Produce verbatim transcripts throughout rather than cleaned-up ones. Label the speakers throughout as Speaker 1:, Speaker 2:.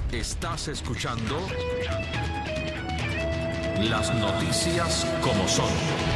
Speaker 1: Estás escuchando Las Noticias como son.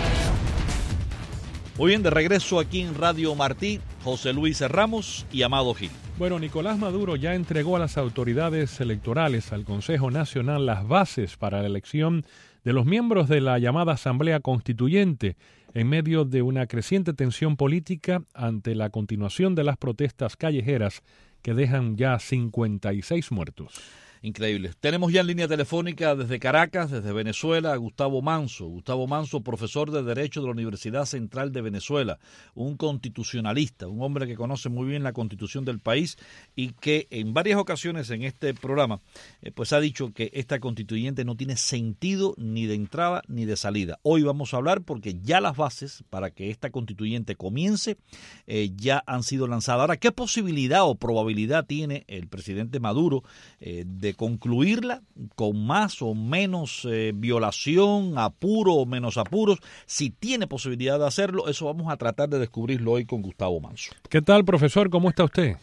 Speaker 2: Muy bien, de regreso aquí en Radio Martí, José Luis Ramos y Amado Gil.
Speaker 3: Bueno, Nicolás Maduro ya entregó a las autoridades electorales, al Consejo Nacional, las bases para la elección de los miembros de la llamada Asamblea Constituyente, en medio de una creciente tensión política ante la continuación de las protestas callejeras que dejan ya cincuenta y seis muertos.
Speaker 2: Increíble. Tenemos ya en línea telefónica desde Caracas, desde Venezuela, a Gustavo Manso. Gustavo Manso, profesor de Derecho de la Universidad Central de Venezuela, un constitucionalista, un hombre que conoce muy bien la Constitución del país y que en varias ocasiones en este programa eh, pues ha dicho que esta constituyente no tiene sentido ni de entrada ni de salida. Hoy vamos a hablar porque ya las bases para que esta constituyente comience eh, ya han sido lanzadas. Ahora, ¿qué posibilidad o probabilidad tiene el presidente Maduro eh, de concluirla con más o menos eh, violación, apuro o menos apuros? Si tiene posibilidad de hacerlo, eso vamos a tratar de descubrirlo hoy con Gustavo Manso.
Speaker 3: ¿Qué tal, profesor? ¿Cómo está usted?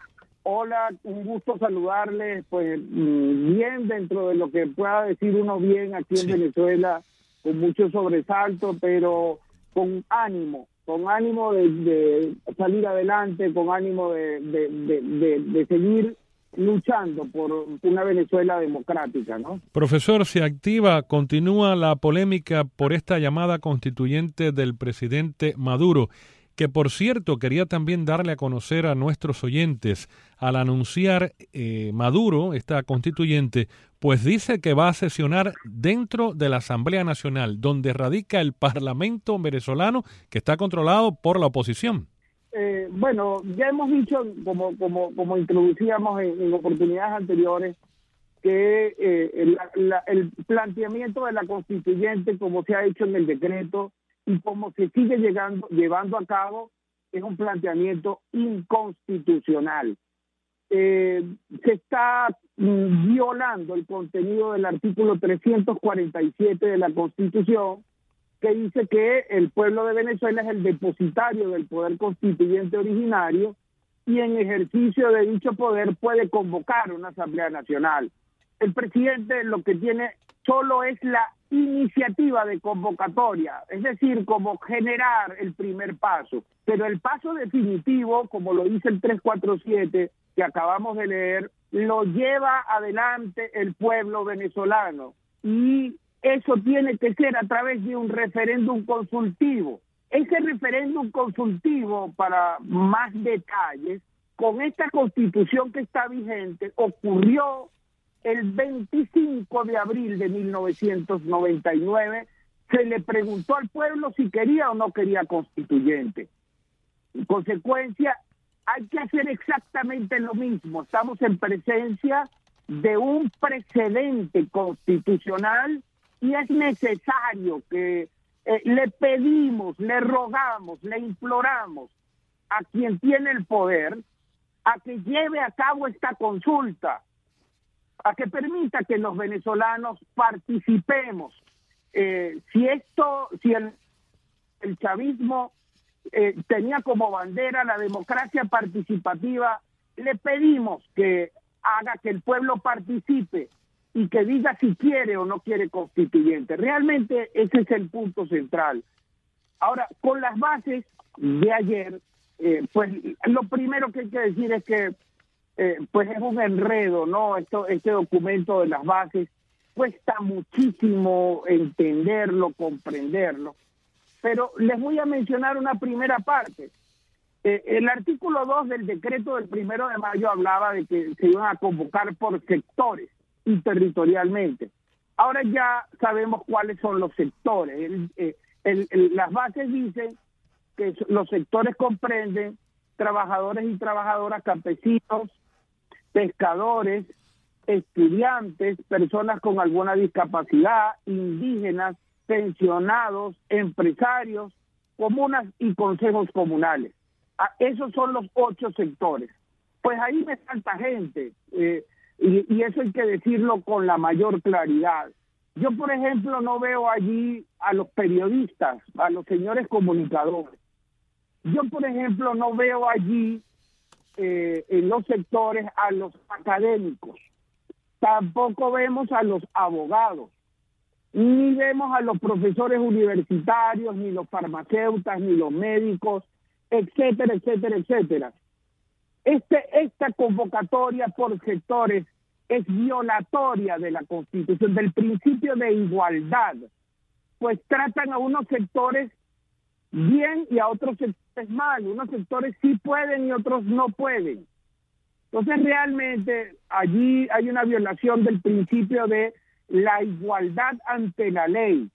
Speaker 4: Hola, un gusto saludarles. Pues bien, dentro de lo que pueda decir uno bien aquí en sí. Venezuela, con mucho sobresalto, pero con ánimo, con ánimo de, de salir adelante, con ánimo de, de, de, de, de seguir luchando por una Venezuela democrática, ¿no?
Speaker 3: Profesor, se activa, continúa la polémica por esta llamada constituyente del presidente Maduro, que por cierto quería también darle a conocer a nuestros oyentes, al anunciar eh, Maduro, esta constituyente, pues dice que va a sesionar dentro de la Asamblea Nacional, donde radica el Parlamento venezolano, que está controlado por la oposición.
Speaker 4: Eh, bueno, ya hemos dicho, como como como introducíamos en, en oportunidades anteriores, que eh, el, la, el planteamiento de la constituyente, como se ha hecho en el decreto y como se sigue llegando llevando a cabo, es un planteamiento inconstitucional. Eh, se está mm, violando el contenido del artículo trescientos cuarenta y siete de la Constitución, que dice que el pueblo de Venezuela es el depositario del poder constituyente originario y en ejercicio de dicho poder puede convocar una Asamblea Nacional. El presidente lo que tiene solo es la iniciativa de convocatoria, es decir, como generar el primer paso, pero el paso definitivo, como lo dice el trescientos cuarenta y siete que acabamos de leer, lo lleva adelante el pueblo venezolano y eso tiene que ser a través de un referéndum consultivo. Ese referéndum consultivo, para más detalles, con esta constitución que está vigente, ocurrió el veinticinco de abril de mil novecientos noventa y nueve. Se le preguntó al pueblo si quería o no quería constituyente. En consecuencia, hay que hacer exactamente lo mismo. Estamos en presencia de un precedente constitucional y es necesario que eh, le pedimos, le rogamos, le imploramos a quien tiene el poder a que lleve a cabo esta consulta, a que permita que los venezolanos participemos. Eh, si esto, si el, el chavismo eh, tenía como bandera la democracia participativa, le pedimos que haga que el pueblo participe y que diga si quiere o no quiere constituyente. Realmente ese es el punto central. Ahora, con las bases de ayer, eh, pues lo primero que hay que decir es que eh, pues es un enredo, ¿no? Esto, este documento de las bases cuesta muchísimo entenderlo, comprenderlo, pero les voy a mencionar una primera parte. Eh, el artículo dos del decreto del primero de mayo hablaba de que se iban a convocar por sectores y territorialmente. Ahora ya sabemos cuáles son los sectores. El, eh, el, el, las bases dicen que los sectores comprenden trabajadores y trabajadoras, campesinos, pescadores, estudiantes, personas con alguna discapacidad, indígenas, pensionados, empresarios, comunas y consejos comunales. Ah, esos son los ocho sectores. Pues ahí me falta gente, eh, y, y eso hay que decirlo con la mayor claridad. Yo, por ejemplo, no veo allí a los periodistas, a los señores comunicadores. Yo, por ejemplo, no veo allí eh, en los sectores a los académicos. tampoco vemos a los abogados, ni vemos a los profesores universitarios, ni los farmacéuticos, ni los médicos, etcétera, etcétera, etcétera. Este, esta convocatoria por sectores es violatoria de la Constitución, del principio de igualdad, pues tratan a unos sectores bien y a otros sectores mal. Unos sectores sí pueden y otros no pueden. Entonces realmente allí hay una violación del principio de la igualdad ante la ley,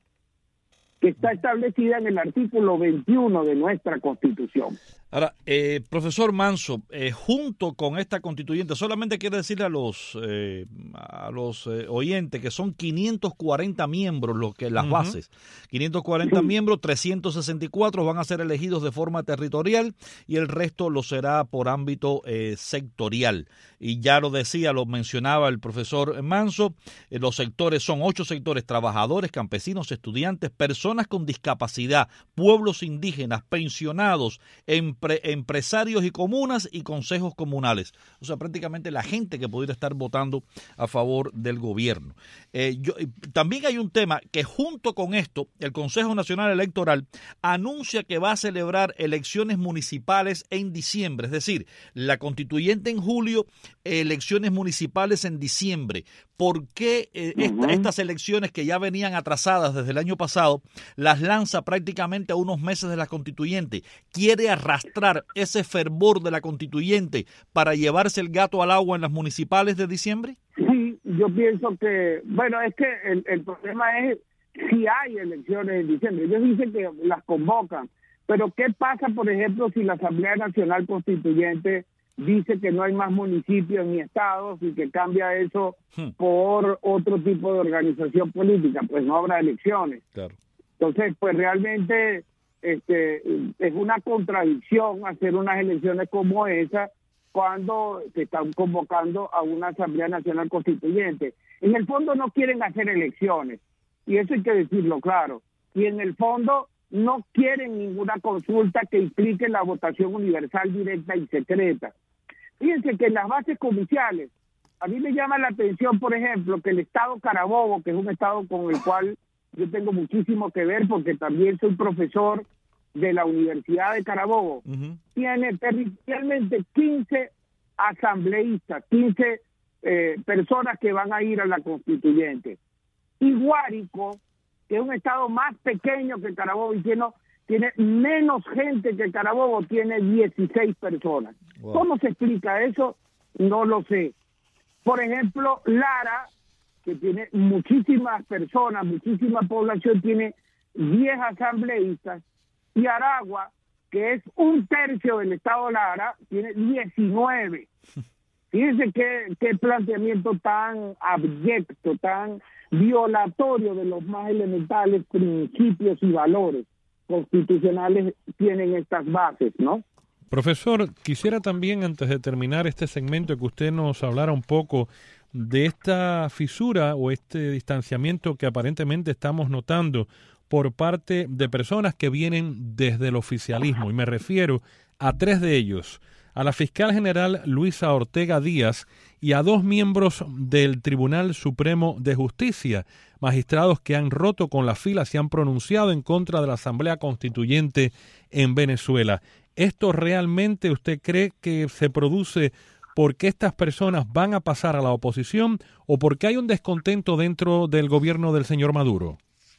Speaker 4: que está establecida en el artículo veintiuno de nuestra Constitución.
Speaker 2: Ahora, eh, profesor Manso, eh, junto con esta constituyente, solamente quiero decirle a los eh, a los eh, oyentes que son quinientos cuarenta miembros los que las uh-huh. bases, quinientos cuarenta sí. miembros, trescientos sesenta y cuatro van a ser elegidos de forma territorial y el resto lo será por ámbito eh, sectorial. Y ya lo decía, lo mencionaba el profesor Manso, eh, los sectores son ocho sectores: trabajadores, campesinos, estudiantes, personas con discapacidad, pueblos indígenas, pensionados, empresarios, empresarios y comunas y consejos comunales. O sea, prácticamente la gente que pudiera estar votando a favor del gobierno. Eh, yo, también hay un tema que junto con esto, el Consejo Nacional Electoral anuncia que va a celebrar elecciones municipales en diciembre, es decir, la constituyente en julio, elecciones municipales en diciembre. ¿Por qué eh, esta, estas elecciones que ya venían atrasadas desde el año pasado las lanza prácticamente a unos meses de la constituyente? ¿Quiere arrastrar ese fervor de la constituyente para llevarse el gato al agua en las municipales de diciembre?
Speaker 4: Sí, yo pienso que, bueno, es que el, el problema es si hay elecciones en diciembre. Ellos dicen que las convocan, pero ¿qué pasa, por ejemplo, si la Asamblea Nacional Constituyente dice que no hay más municipios ni estados y que cambia eso hmm. por otro tipo de organización política? Pues no habrá elecciones. Claro. Entonces, pues realmente este, es una contradicción hacer unas elecciones como esa cuando se están convocando a una Asamblea Nacional Constituyente. En el fondo no quieren hacer elecciones, y eso hay que decirlo claro. Y en el fondo no quieren ninguna consulta que implique la votación universal, directa y secreta. Fíjense que en las bases comerciales, a mí me llama la atención, por ejemplo, que el estado Carabobo, que es un estado con el cual yo tengo muchísimo que ver porque también soy profesor de la Universidad de Carabobo, uh-huh. tiene territorialmente quince asambleístas, quince eh, personas que van a ir a la constituyente. Y Guárico, que es un estado más pequeño que Carabobo y tiene, tiene menos gente que Carabobo, tiene dieciséis personas. Wow. ¿Cómo se explica eso? No lo sé. Por ejemplo, Lara, que tiene muchísimas personas, muchísima población, tiene diez asambleístas, y Aragua, que es un tercio del estado Lara, tiene diecinueve. Fíjense qué, qué planteamiento tan abyecto, tan violatorio de los más elementales principios y valores constitucionales tienen estas bases, ¿no?
Speaker 3: Profesor, quisiera también, antes de terminar este segmento, que usted nos hablara un poco de esta fisura o este distanciamiento que aparentemente estamos notando por parte de personas que vienen desde el oficialismo, y me refiero a tres de ellos: a la fiscal general Luisa Ortega Díaz y a dos miembros del Tribunal Supremo de Justicia, magistrados que han roto con las filas y han pronunciado en contra de la Asamblea Constituyente en Venezuela. ¿Esto realmente usted cree que se produce porque estas personas van a pasar a la oposición o porque hay un descontento dentro del gobierno del señor Maduro?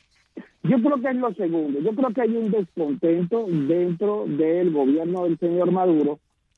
Speaker 4: Yo creo que es lo segundo. Yo creo que hay un descontento dentro del gobierno del señor Maduro.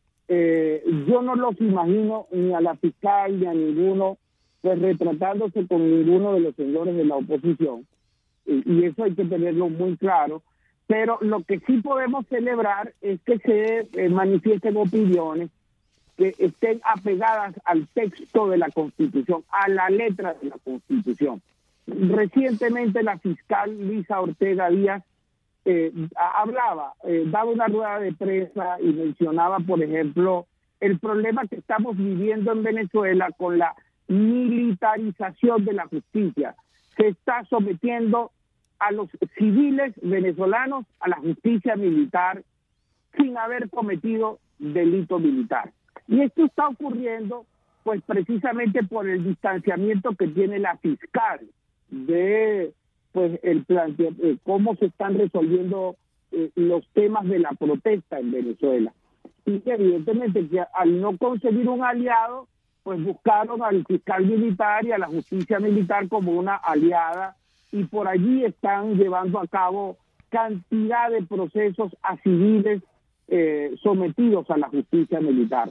Speaker 4: Eh, yo no los imagino ni a la fiscal ni a ninguno pues retratándose con ninguno de los señores de la oposición, y, y eso hay que tenerlo muy claro. Pero lo que sí podemos celebrar es que se eh, manifiesten opiniones que estén apegadas al texto de la Constitución, a la letra de la Constitución. Recientemente la fiscal Luisa Ortega Díaz eh, hablaba, eh, daba una rueda de prensa y mencionaba, por ejemplo, el problema que estamos viviendo en Venezuela con la militarización de la justicia. Se está sometiendo a los civiles venezolanos a la justicia militar sin haber cometido delito militar. Y esto está ocurriendo pues precisamente por el distanciamiento que tiene la fiscal de pues el plante eh, cómo se están resolviendo eh, los temas de la protesta en Venezuela. Y evidentemente que al no conseguir un aliado, pues buscaron al fiscal militar y a la justicia militar como una aliada, y por allí están llevando a cabo cantidad de procesos a civiles eh, sometidos a la justicia militar.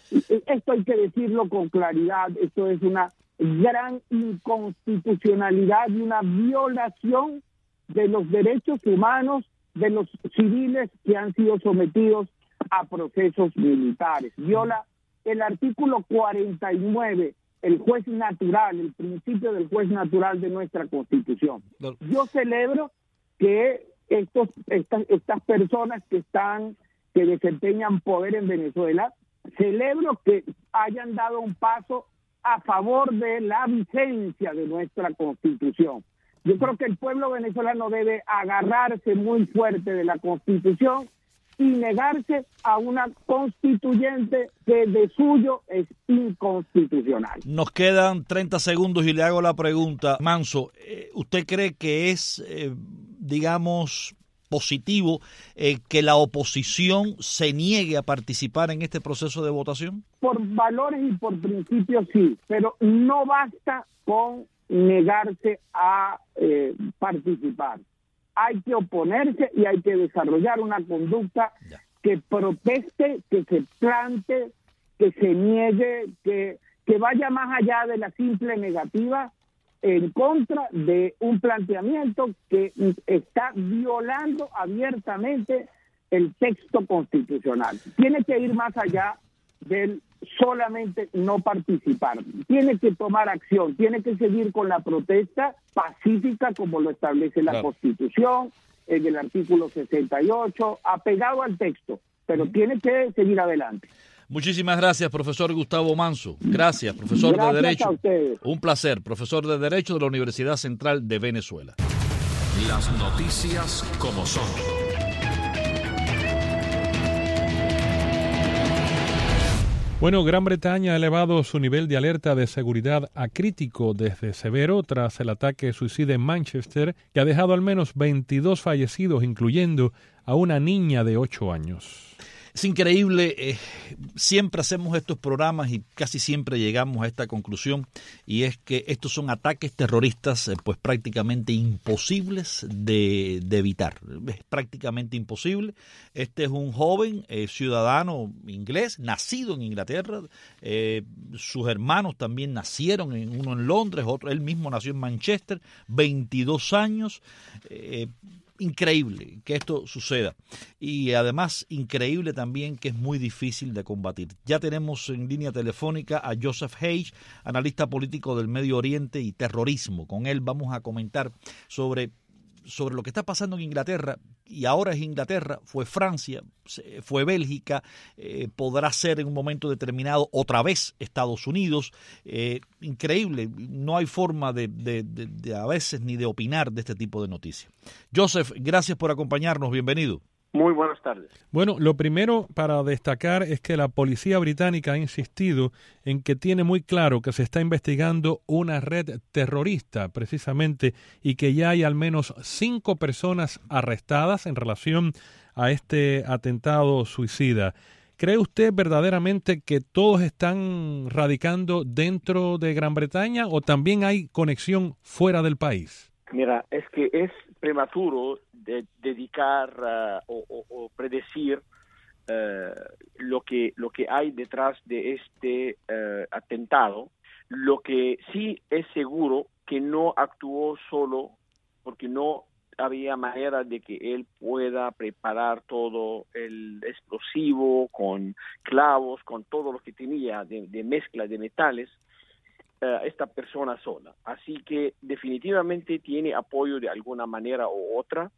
Speaker 4: Esto hay que decirlo con claridad, esto es una gran inconstitucionalidad y una violación de los derechos humanos de los civiles que han sido sometidos a procesos militares. Viola el artículo cuarenta y nueve, el juez natural, el principio del juez natural de nuestra Constitución. Yo celebro que estos estas, estas personas que están que desempeñan poder en Venezuela, celebro que hayan dado un paso a favor de la vigencia de nuestra Constitución. Yo creo que el pueblo venezolano debe agarrarse muy fuerte de la Constitución y negarse a una constituyente que de suyo es inconstitucional.
Speaker 2: Nos quedan treinta segundos y le hago la pregunta. Manso, ¿usted cree que es, eh, digamos, positivo eh, que la oposición se niegue a participar en este proceso de votación?
Speaker 4: Por valores y por principios sí, pero no basta con negarse a eh, participar. Hay que oponerse y hay que desarrollar una conducta ya. que proteste, que se plante, que se niegue, que, que vaya más allá de la simple negativa en contra de un planteamiento que está violando abiertamente el texto constitucional. Tiene que ir más allá del solamente no participar. Tiene que tomar acción, tiene que seguir con la protesta pacífica como lo establece la claro. Constitución, en el artículo sesenta y ocho, apegado al texto, pero uh-huh. tiene que seguir adelante.
Speaker 2: Muchísimas gracias, profesor Gustavo Manso. Gracias, profesor
Speaker 4: gracias
Speaker 2: de Derecho.
Speaker 4: A ustedes.
Speaker 2: Un placer, profesor de Derecho de la Universidad Central de Venezuela.
Speaker 1: Las noticias como son.
Speaker 3: Bueno, Gran Bretaña ha elevado su nivel de alerta de seguridad a crítico desde severo tras el ataque suicida en Manchester, que ha dejado al menos veintidós fallecidos, incluyendo a una niña de ocho años.
Speaker 2: Es increíble, eh, siempre hacemos estos programas y casi siempre llegamos a esta conclusión, y es que estos son ataques terroristas eh, pues prácticamente imposibles de, de evitar. Es prácticamente imposible. Este es un joven eh, ciudadano inglés, nacido en Inglaterra. Eh, sus hermanos también nacieron, en, uno en Londres, otro, él mismo nació en Manchester, veintidós años. Eh, Increíble que esto suceda, y además increíble también que es muy difícil de combatir. Ya tenemos en línea telefónica a Joseph Hage, analista político del Medio Oriente y terrorismo. Con él vamos a comentar sobre, sobre lo que está pasando en Inglaterra, y ahora es Inglaterra, fue Francia, fue Bélgica, eh, podrá ser en un momento determinado otra vez Estados Unidos. Eh, increíble, no hay forma de, de, de, de a veces ni de opinar de este tipo de noticias. Joseph, gracias por acompañarnos, bienvenido.
Speaker 5: Muy buenas tardes.
Speaker 3: Bueno, lo primero para destacar es que la policía británica ha insistido en que tiene muy claro que se está investigando una red terrorista precisamente, y que ya hay al menos cinco personas arrestadas en relación a este atentado suicida. ¿Cree usted verdaderamente que todos están radicando dentro de Gran Bretaña o también hay conexión fuera del país?
Speaker 5: Mira, es que es prematuro de dedicar uh, o, o, o predecir uh, lo que lo que hay detrás de este uh, atentado. Lo que sí es seguro que no actuó solo, porque no había manera de que él pueda preparar todo el explosivo con clavos, con todo lo que tenía de, de mezcla de metales, uh, esta persona sola. Así que definitivamente tiene apoyo de alguna manera u otra.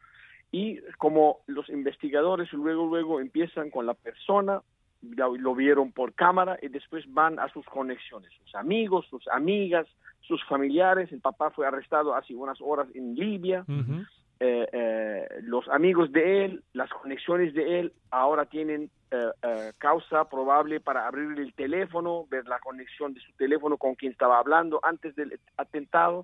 Speaker 5: Y como los investigadores luego luego empiezan con la persona, ya lo vieron por cámara, y después van a sus conexiones, sus amigos, sus amigas, sus familiares. El papá fue arrestado hace unas horas en Libia. Uh-huh. eh, eh, los amigos de él, las conexiones de él ahora tienen uh, uh, causa probable para abrir el teléfono, ver la conexión de su teléfono con quien estaba hablando antes del atentado.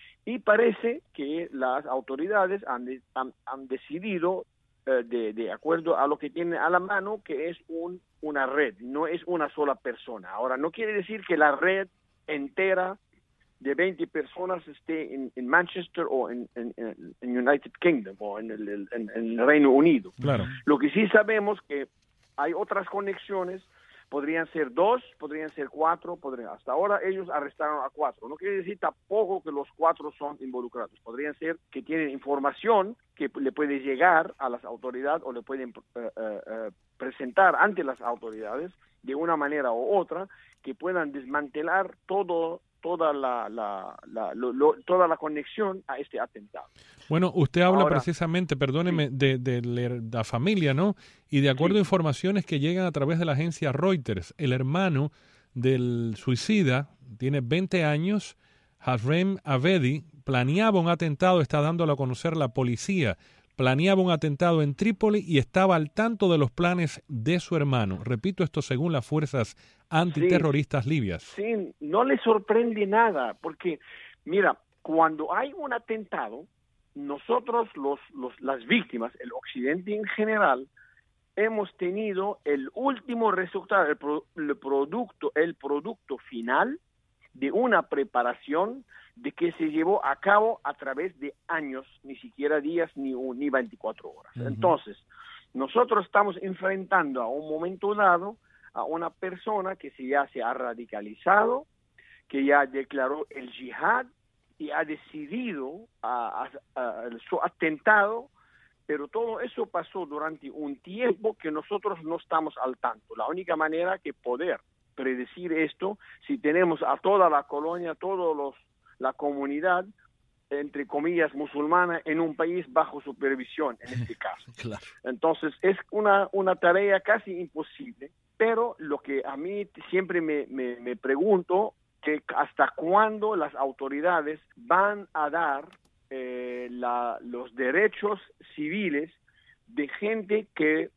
Speaker 5: Y parece que las autoridades han, de, han, han decidido, uh, de, de acuerdo a lo que tienen a la mano, que es un, una red, no es una sola persona. Ahora, no quiere decir que la red entera de veinte personas esté en, en Manchester o en, en, en United Kingdom o en el, en, en el Reino Unido.
Speaker 3: Claro.
Speaker 5: Lo que sí sabemos que hay otras conexiones, podrían ser dos, podrían ser cuatro, podrían, hasta ahora ellos arrestaron a cuatro. No quiere decir tampoco que los cuatro son involucrados. Podrían ser que tienen información que le puede llegar a las autoridades o le pueden uh, uh, uh, presentar ante las autoridades de una manera u otra que puedan desmantelar todo toda la, la, la lo, lo, toda la conexión a este atentado.
Speaker 3: Bueno, usted habla
Speaker 5: Ahora,
Speaker 3: precisamente, perdóneme,
Speaker 5: sí.
Speaker 3: de, de, de la familia, ¿no? Y de acuerdo
Speaker 5: Sí.
Speaker 3: a informaciones que llegan a través de la agencia Reuters, el hermano del suicida tiene veinte años, Hasrem Abedi, planeaba un atentado, está dándolo a conocer la policía, planeaba un atentado en Trípoli y estaba al tanto de los planes de su hermano. Repito esto según las fuerzas antiterroristas
Speaker 5: sí,
Speaker 3: libias.
Speaker 5: Sí, no le sorprende nada, porque, mira, cuando hay un atentado, nosotros, los, los, las víctimas, el occidente en general, hemos tenido el último resultado, el, pro, el producto, el producto final de una preparación de que se llevó a cabo a través de años, ni siquiera días ni, ni veinticuatro horas. Uh-huh. Entonces, nosotros estamos enfrentando a un momento dado a una persona que se ya se ha radicalizado, que ya declaró el yihad y ha decidido a, a, a, su atentado, pero todo eso pasó durante un tiempo que nosotros no estamos al tanto. La única manera que poder predecir esto, si tenemos a toda la colonia, todos los la comunidad, entre comillas, musulmana en un país bajo supervisión, en este caso.
Speaker 2: Claro.
Speaker 5: Entonces, es una, una tarea casi imposible, pero lo que a mí siempre me, me, me pregunto, que hasta cuándo las autoridades van a dar eh, la, los derechos civiles de gente que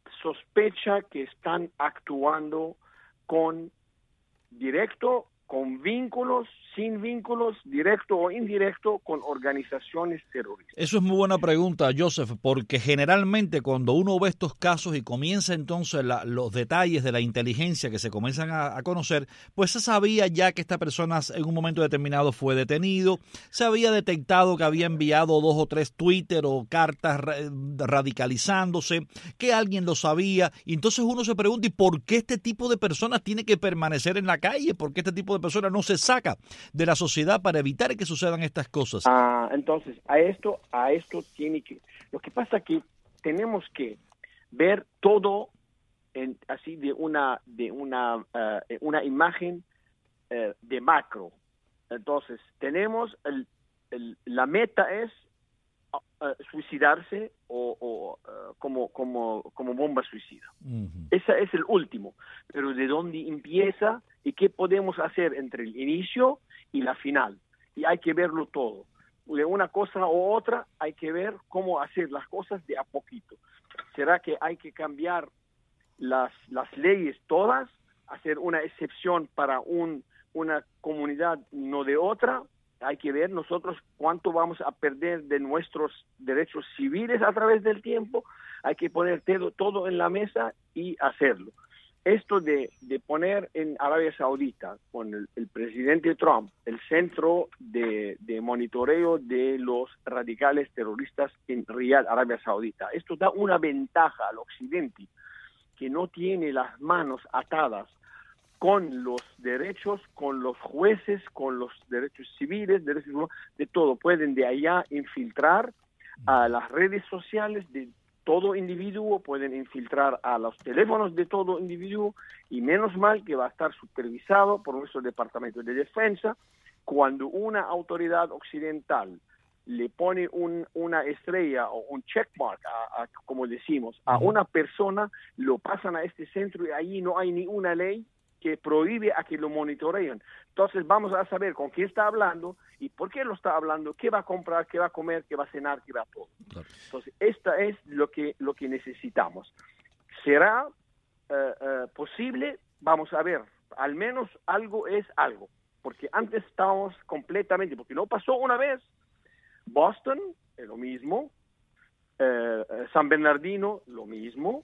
Speaker 5: sospecha que están actuando con directo, con vínculos, sin vínculos, directo o indirecto, con organizaciones terroristas.
Speaker 2: Eso es muy buena pregunta, Joseph, porque generalmente cuando uno ve estos casos y comienza entonces la, los detalles de la inteligencia que se comienzan a, a conocer, pues se sabía ya que esta persona en un momento determinado fue detenido, se había detectado que había enviado dos o tres Twitter o cartas radicalizándose, que alguien lo sabía, y entonces uno se pregunta, ¿y por qué este tipo de personas tiene que permanecer en la calle? ¿Por qué este tipo de personas no se saca de la sociedad para evitar que sucedan estas cosas?
Speaker 5: Ah, entonces, a esto, a esto tiene que... Lo que pasa es que tenemos que ver todo en, así de una, de una, uh, una imagen uh, de macro. Entonces, tenemos... El, el, la meta es uh, suicidarse o, o uh, como, como, como bomba suicida. Uh-huh. Ese es el último. Pero ¿de dónde empieza y qué podemos hacer entre el inicio y la final? Y hay que verlo todo. De una cosa u otra hay que ver cómo hacer las cosas de a poquito. ¿Será que hay que cambiar las, las leyes todas? ¿Hacer una excepción para un, una comunidad, no de otra? Hay que ver nosotros cuánto vamos a perder de nuestros derechos civiles a través del tiempo. Hay que poner todo, todo en la mesa y hacerlo. Esto de, de poner en Arabia Saudita, con el, el presidente Trump, el centro de, de monitoreo de los radicales terroristas en Riyadh, Arabia Saudita, esto da una ventaja al occidente, que no tiene las manos atadas con los derechos, con los jueces, con los derechos civiles, derechos humanos, de todo. Pueden de allá infiltrar a las redes sociales de todo individuo, pueden infiltrar a los teléfonos de todo individuo, y menos mal que va a estar supervisado por nuestro Departamento de Defensa. Cuando una autoridad occidental le pone un, una estrella o un checkmark, a, a, como decimos, a una persona, lo pasan a este centro y allí no hay ni una ley que prohíbe a que lo monitoreen. Entonces vamos a saber con quién está hablando y por qué lo está hablando, qué va a comprar, qué va a comer, qué va a cenar, qué va a todo. Claro. Entonces esta es lo que, lo que necesitamos. Será eh, eh, posible, vamos a ver, al menos algo es algo, porque antes estábamos completamente, porque no pasó una vez, Boston, es lo mismo, eh, San Bernardino, lo mismo,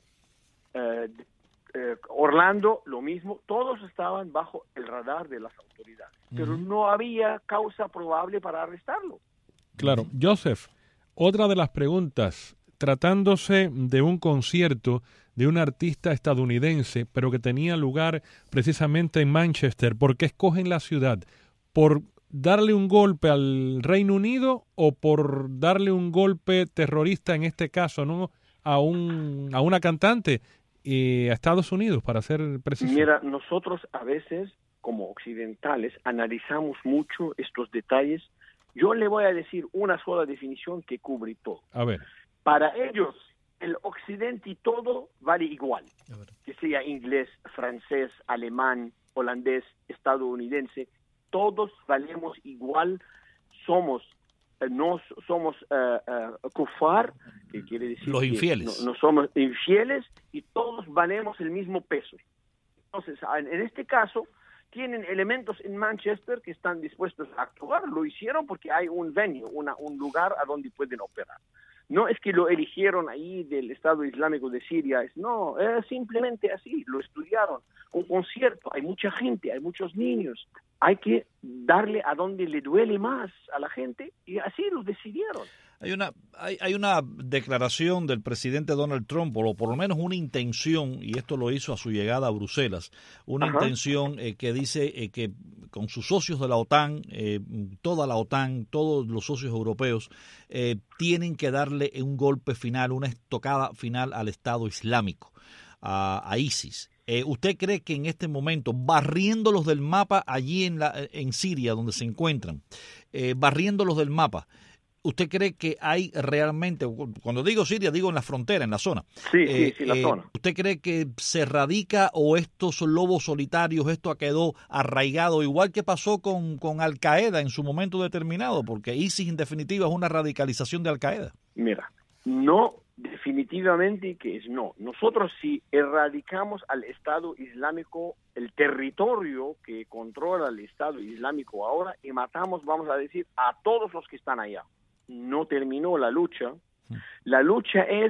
Speaker 5: eh, eh, Orlando, lo mismo, todos estaban bajo el radar de las autoridades, uh-huh. pero no había causa probable para arrestarlo.
Speaker 3: Claro, Joseph, otra de las preguntas, tratándose de un concierto de un artista estadounidense, pero que tenía lugar precisamente en Manchester, ¿por qué escogen la ciudad? ¿Por darle un golpe al Reino Unido o por darle un golpe terrorista, en este caso, no a un a una cantante, eh, a Estados Unidos, para ser preciso?
Speaker 5: Mira, nosotros a veces, como occidentales, analizamos mucho estos detalles. Yo le voy a decir una sola definición que cubre todo.
Speaker 3: A ver.
Speaker 5: Para ellos, el occidente y todo vale igual, que sea inglés, francés, alemán, holandés, estadounidense, todos valemos igual, somos eh, no somos uh, uh, kufar, que quiere decir
Speaker 2: los infieles.
Speaker 5: Que no, no somos infieles y todos valemos el mismo peso. Entonces, en, en este caso, tienen elementos en Manchester que están dispuestos a actuar, lo hicieron porque hay un venue, una, un lugar a donde pueden operar. No es que lo eligieron ahí del Estado Islámico de Siria, es, no, es simplemente así, lo estudiaron. Un concierto, hay mucha gente, hay muchos niños, hay que darle a donde le duele más a la gente y así lo decidieron.
Speaker 2: Hay una, hay, hay una declaración del presidente Donald Trump, o por lo menos una intención, y esto lo hizo a su llegada a Bruselas, una Ajá. intención eh, que dice eh, que con sus socios de la OTAN, eh, toda la OTAN, todos los socios europeos, eh, tienen que darle un golpe final, una estocada final al Estado Islámico, a, a ISIS. Eh, ¿Usted cree que en este momento, barriéndolos del mapa allí en, la, en Siria, donde se encuentran, eh, barriéndolos del mapa, ¿usted cree que hay realmente, cuando digo Siria, digo en la frontera, en la zona?
Speaker 5: Sí, eh, sí, sí, la
Speaker 2: eh,
Speaker 5: zona.
Speaker 2: ¿Usted cree que se radica o estos lobos solitarios, esto quedó arraigado, igual que pasó con, con Al-Qaeda en su momento determinado? Porque ISIS, en definitiva, es una radicalización de Al-Qaeda.
Speaker 5: Mira, no, definitivamente que es no. Nosotros si erradicamos al Estado Islámico, el territorio que controla el Estado Islámico ahora, y matamos, vamos a decir, a todos los que están allá. No terminó la lucha. La lucha es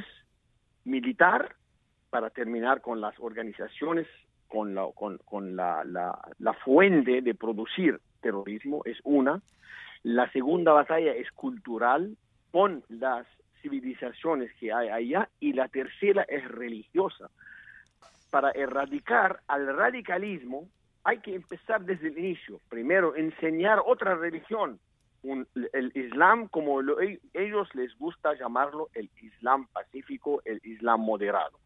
Speaker 5: militar para terminar con las organizaciones, con la, con, con la, la, la fuente de producir terrorismo, es una. La segunda batalla es cultural, con las civilizaciones que hay allá, y la tercera es religiosa. Para erradicar al radicalismo hay que empezar desde el inicio. Primero, enseñar otra religión. Un, el Islam, como lo, ellos les gusta llamarlo, el Islam pacífico, el Islam moderado.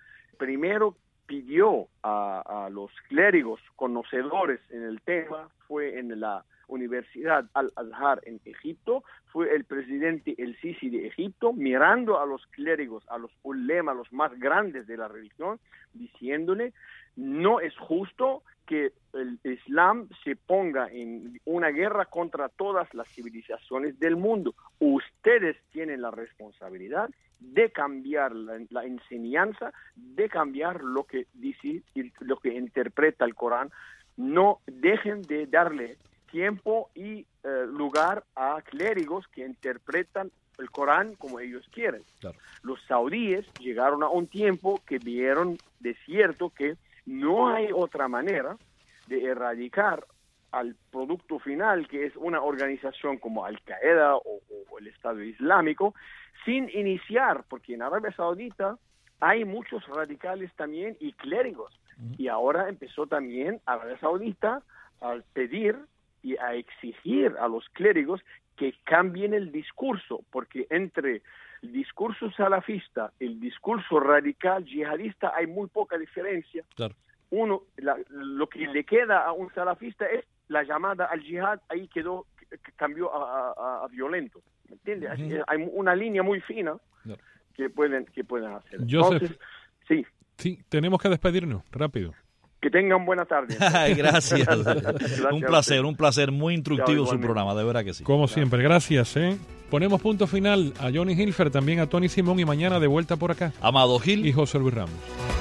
Speaker 5: Primero pidió a, a los clérigos conocedores en el tema, fue en la Universidad Al-Azhar en Egipto, fue el presidente El Sisi de Egipto, mirando a los clérigos, a los ulemas, los más grandes de la religión, diciéndole, no es justo que el Islam se ponga en una guerra contra todas las civilizaciones del mundo. Ustedes tienen la responsabilidad de cambiar la, la enseñanza, de cambiar lo que dice, lo que interpreta el Corán. No dejen de darle tiempo y eh, lugar a clérigos que interpretan el Corán como ellos quieren. Claro. Los saudíes llegaron a un tiempo que vieron de cierto que no hay otra manera de erradicar al producto final, que es una organización como Al-Qaeda o, o el Estado Islámico, sin iniciar, porque en Arabia Saudita hay muchos radicales también y clérigos. Uh-huh. Y ahora empezó también Arabia Saudita a pedir y a exigir a los clérigos que cambien el discurso, porque entre el discurso salafista y el discurso radical yihadista hay muy poca diferencia. Claro. Uno, la, lo que le queda a un salafista es la llamada al yihad, ahí quedó, cambió a, a, a violento. ¿Me entiendes? Uh-huh. Hay una línea muy fina claro. que pueden que pueden hacer.
Speaker 3: Joseph,
Speaker 5: Entonces, sí.
Speaker 3: Sí, tenemos que despedirnos, rápido.
Speaker 5: Que tengan buena tarde.
Speaker 2: Gracias. Gracias. Un placer, un placer. Muy instructivo su programa, de verdad que sí.
Speaker 3: Como
Speaker 2: gracias.
Speaker 3: siempre, gracias. ¿eh? Ponemos punto final a Johnny Hilfer, también a Tony Simón, y mañana de vuelta por acá.
Speaker 2: Amado Gil
Speaker 3: y José Luis Ramos.